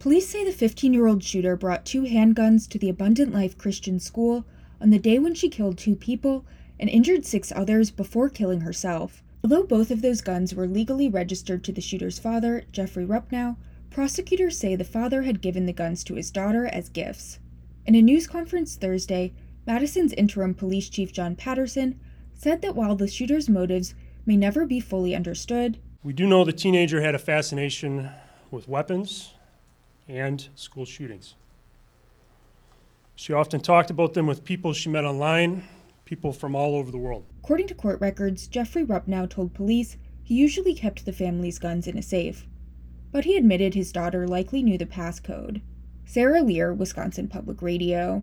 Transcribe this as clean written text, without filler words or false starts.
Police say the 15-year-old shooter brought 2 handguns to the Abundant Life Christian School on the day when she killed 2 people and injured 6 others before killing herself. Although both of those guns were legally registered to the shooter's father, Jeffrey Rupnow, prosecutors say the father had given the guns to his daughter as gifts. In a news conference Thursday, Madison's interim police chief John Patterson said that while the shooter's motives may never be fully understood, we do know the teenager had a fascination with weapons and school shootings. She often talked about them with people she met online, people from all over the world. According to court records, Jeffrey Rupnow told police he usually kept the family's guns in a safe, but he admitted his daughter likely knew the passcode. Sarah Lear, Wisconsin Public Radio.